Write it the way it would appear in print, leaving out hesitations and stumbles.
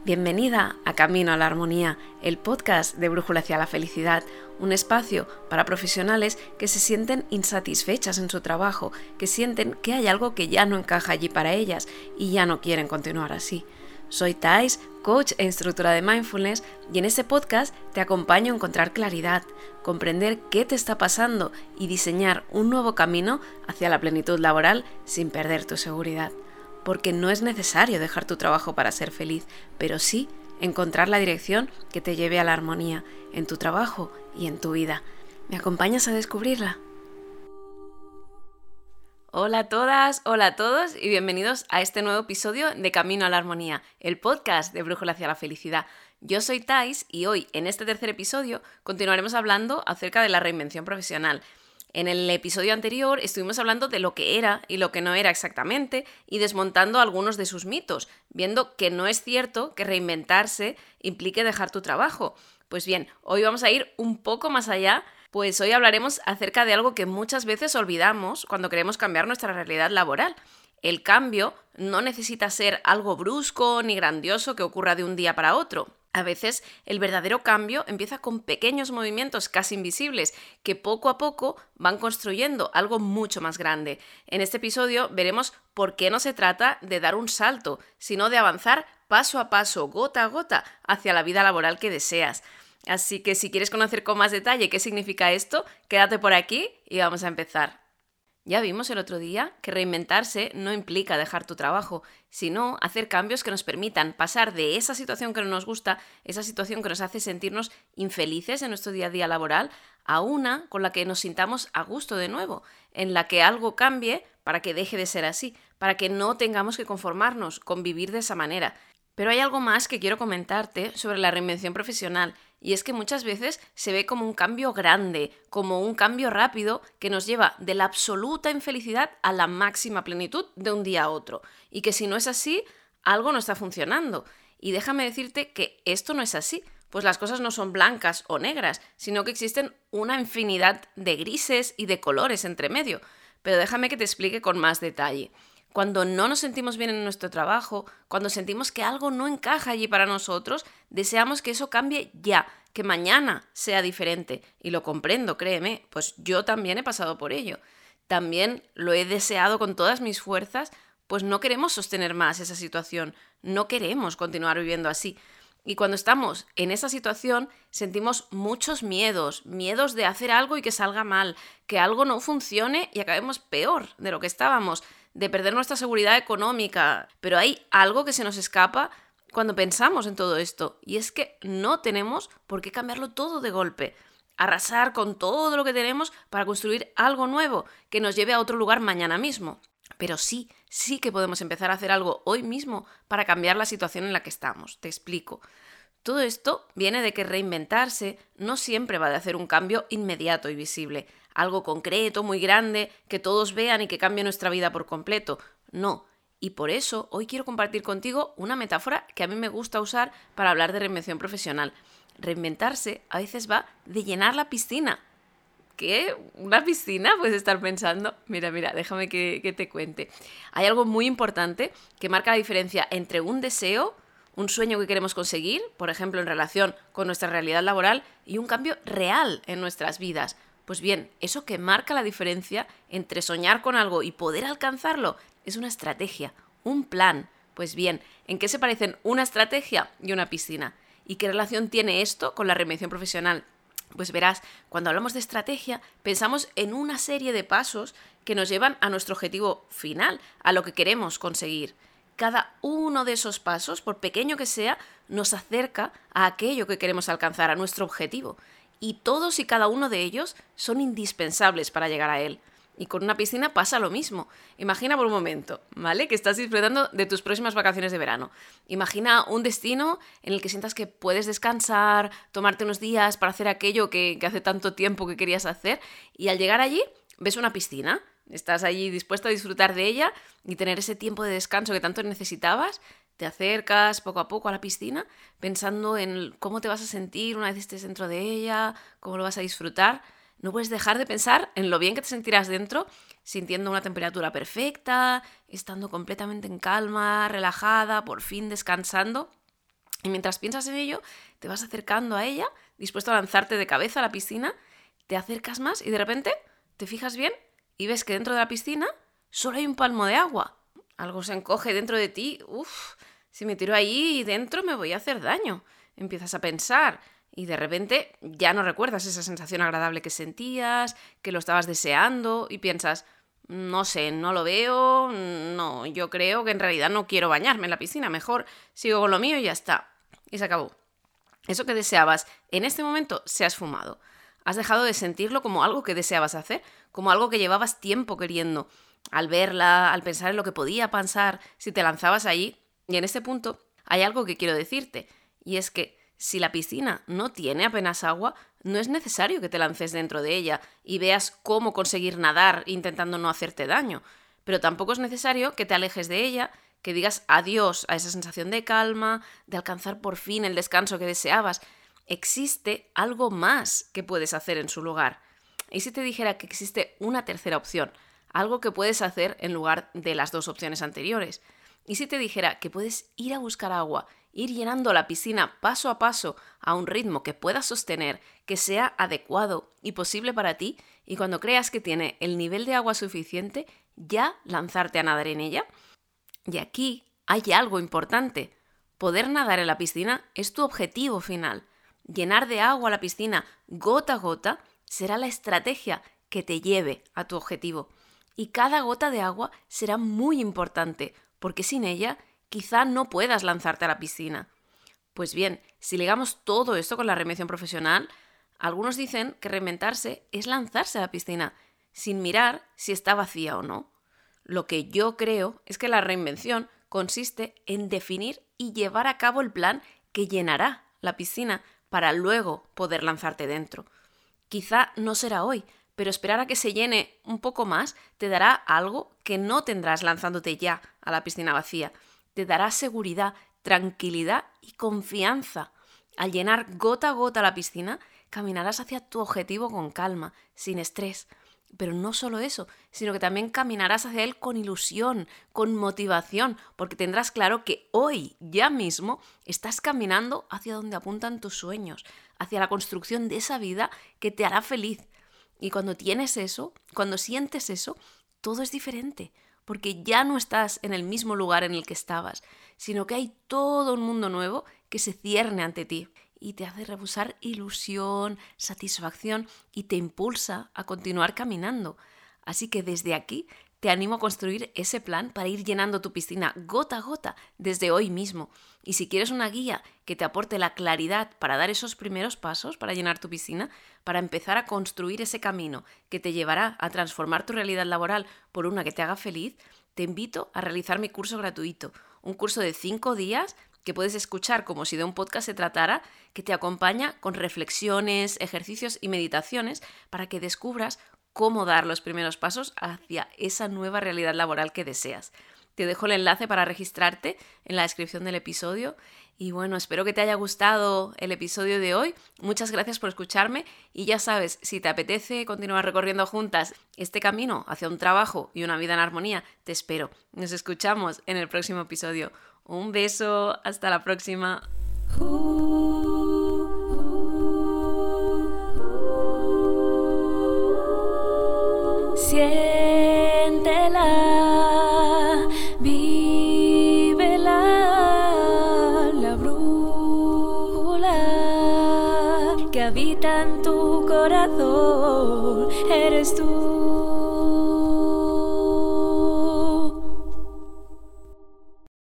Bienvenida a Camino a la Armonía, el podcast de Brújula hacia la Felicidad, un espacio para profesionales que se sienten insatisfechas en su trabajo, que sienten que hay algo que ya no encaja allí para ellas y ya no quieren continuar así. Soy Thais, coach e instructora de Mindfulness, y en este podcast te acompaño a encontrar claridad, comprender qué te está pasando y diseñar un nuevo camino hacia la plenitud laboral sin perder tu seguridad. Porque no es necesario dejar tu trabajo para ser feliz, pero sí encontrar la dirección que te lleve a la armonía en tu trabajo y en tu vida. ¿Me acompañas a descubrirla? Hola a todas, hola a todos y bienvenidos a este nuevo episodio de Camino a la Armonía, el podcast de Brújula hacia la Felicidad. Yo soy Thais y hoy, en este tercer episodio, continuaremos hablando acerca de la reinvención profesional. En el episodio anterior estuvimos hablando de lo que era y lo que no era exactamente y desmontando algunos de sus mitos, viendo que no es cierto que reinventarse implique dejar tu trabajo. Pues bien, hoy vamos a ir un poco más allá, pues hoy hablaremos acerca de algo que muchas veces olvidamos cuando queremos cambiar nuestra realidad laboral. El cambio no necesita ser algo brusco ni grandioso que ocurra de un día para otro. A veces el verdadero cambio empieza con pequeños movimientos casi invisibles que poco a poco van construyendo algo mucho más grande. En este episodio veremos por qué no se trata de dar un salto, sino de avanzar paso a paso, gota a gota, hacia la vida laboral que deseas. Así que si quieres conocer con más detalle qué significa esto, quédate por aquí y vamos a empezar. Ya vimos el otro día que reinventarse no implica dejar tu trabajo, sino hacer cambios que nos permitan pasar de esa situación que no nos gusta, esa situación que nos hace sentirnos infelices en nuestro día a día laboral, a una con la que nos sintamos a gusto de nuevo, en la que algo cambie para que deje de ser así, para que no tengamos que conformarnos con vivir de esa manera. Pero hay algo más que quiero comentarte sobre la reinvención profesional, y es que muchas veces se ve como un cambio grande, como un cambio rápido que nos lleva de la absoluta infelicidad a la máxima plenitud de un día a otro, y que si no es así, algo no está funcionando. Y déjame decirte que esto no es así, pues las cosas no son blancas o negras, sino que existen una infinidad de grises y de colores entre medio. Pero déjame que te explique con más detalle. Cuando no nos sentimos bien en nuestro trabajo, cuando sentimos que algo no encaja allí para nosotros, deseamos que eso cambie ya, que mañana sea diferente. Y lo comprendo, créeme, pues yo también he pasado por ello. También lo he deseado con todas mis fuerzas, pues no queremos sostener más esa situación, no queremos continuar viviendo así. Y cuando estamos en esa situación sentimos muchos miedos de hacer algo y que salga mal, que algo no funcione y acabemos peor de lo que estábamos, de perder nuestra seguridad económica. Pero hay algo que se nos escapa cuando pensamos en todo esto, y es que no tenemos por qué cambiarlo todo de golpe, arrasar con todo lo que tenemos para construir algo nuevo que nos lleve a otro lugar mañana mismo. Pero sí que podemos empezar a hacer algo hoy mismo para cambiar la situación en la que estamos. Te explico. Todo esto viene de que reinventarse no siempre va de hacer un cambio inmediato y visible, algo concreto, muy grande, que todos vean y que cambie nuestra vida por completo. No. Y por eso hoy quiero compartir contigo una metáfora que a mí me gusta usar para hablar de reinvención profesional. Reinventarse a veces va de llenar la piscina. ¿Qué? ¿Una piscina? Puedes estar pensando. Mira, déjame que te cuente. Hay algo muy importante que marca la diferencia entre un deseo, un sueño que queremos conseguir, por ejemplo en relación con nuestra realidad laboral, y un cambio real en nuestras vidas. Pues bien, eso que marca la diferencia entre soñar con algo y poder alcanzarlo es una estrategia, un plan. Pues bien, ¿en qué se parecen una estrategia y una piscina? ¿Y qué relación tiene esto con la reinvención profesional? Pues verás, cuando hablamos de estrategia, pensamos en una serie de pasos que nos llevan a nuestro objetivo final, a lo que queremos conseguir. Cada uno de esos pasos, por pequeño que sea, nos acerca a aquello que queremos alcanzar, a nuestro objetivo. Y todos y cada uno de ellos son indispensables para llegar a él. Y con una piscina pasa lo mismo. Imagina por un momento, ¿vale?, que estás disfrutando de tus próximas vacaciones de verano. Imagina un destino en el que sientas que puedes descansar, tomarte unos días para hacer aquello que hace tanto tiempo que querías hacer, y al llegar allí ves una piscina. Estás allí dispuesto a disfrutar de ella y tener ese tiempo de descanso que tanto necesitabas. Te acercas poco a poco a la piscina pensando en cómo te vas a sentir una vez estés dentro de ella, cómo lo vas a disfrutar. No puedes dejar de pensar en lo bien que te sentirás dentro, sintiendo una temperatura perfecta, estando completamente en calma, relajada, por fin descansando. Y mientras piensas en ello, te vas acercando a ella, dispuesto a lanzarte de cabeza a la piscina, te acercas más y de repente te fijas bien y ves que dentro de la piscina solo hay un palmo de agua. Algo se encoge dentro de ti. Si me tiro ahí dentro me voy a hacer daño. Empiezas a pensar y de repente ya no recuerdas esa sensación agradable que sentías, que lo estabas deseando y piensas, no sé, no lo veo, no, yo creo que en realidad no quiero bañarme en la piscina, mejor sigo con lo mío y ya está. Y se acabó. Eso que deseabas en este momento se ha esfumado. Has dejado de sentirlo como algo que deseabas hacer, como algo que llevabas tiempo queriendo. Al verla, al pensar en lo que podía pasar si te lanzabas allí. Y en este punto hay algo que quiero decirte, y es que si la piscina no tiene apenas agua, no es necesario que te lances dentro de ella y veas cómo conseguir nadar intentando no hacerte daño. Pero tampoco es necesario que te alejes de ella, que digas adiós a esa sensación de calma, de alcanzar por fin el descanso que deseabas. Existe algo más que puedes hacer en su lugar. ¿Y si te dijera que existe una tercera opción? Algo que puedes hacer en lugar de las dos opciones anteriores. ¿Y si te dijera que puedes ir a buscar agua, ir llenando la piscina paso a paso a un ritmo que puedas sostener, que sea adecuado y posible para ti, y cuando creas que tiene el nivel de agua suficiente, ya lanzarte a nadar en ella? Y aquí hay algo importante. Poder nadar en la piscina es tu objetivo final. Llenar de agua la piscina gota a gota será la estrategia que te lleve a tu objetivo. Y cada gota de agua será muy importante, porque sin ella quizá no puedas lanzarte a la piscina. Pues bien, si ligamos todo esto con la reinvención profesional, algunos dicen que reinventarse es lanzarse a la piscina, sin mirar si está vacía o no. Lo que yo creo es que la reinvención consiste en definir y llevar a cabo el plan que llenará la piscina para luego poder lanzarte dentro. Quizá no será hoy, pero esperar a que se llene un poco más te dará algo que no tendrás lanzándote ya a la piscina vacía. Te dará seguridad, tranquilidad y confianza. Al llenar gota a gota la piscina, caminarás hacia tu objetivo con calma, sin estrés. Pero no solo eso, sino que también caminarás hacia él con ilusión, con motivación, porque tendrás claro que hoy, ya mismo, estás caminando hacia donde apuntan tus sueños, hacia la construcción de esa vida que te hará feliz. Y cuando tienes eso, cuando sientes eso, todo es diferente, porque ya no estás en el mismo lugar en el que estabas, sino que hay todo un mundo nuevo que se cierne ante ti y te hace rebosar ilusión, satisfacción y te impulsa a continuar caminando. Así que desde aquí te animo a construir ese plan para ir llenando tu piscina gota a gota desde hoy mismo. Y si quieres una guía que te aporte la claridad para dar esos primeros pasos para llenar tu piscina, para empezar a construir ese camino que te llevará a transformar tu realidad laboral por una que te haga feliz, te invito a realizar mi curso gratuito, un curso de 5 días que puedes escuchar como si de un podcast se tratara, que te acompaña con reflexiones, ejercicios y meditaciones para que descubras cómo dar los primeros pasos hacia esa nueva realidad laboral que deseas. Te dejo el enlace para registrarte en la descripción del episodio. Y bueno, espero que te haya gustado el episodio de hoy. Muchas gracias por escucharme y ya sabes, si te apetece continuar recorriendo juntas este camino hacia un trabajo y una vida en armonía, te espero. Nos escuchamos en el próximo episodio. Un beso, hasta la próxima. Siéntela, vívela, la brújula que habita en tu corazón, eres tú.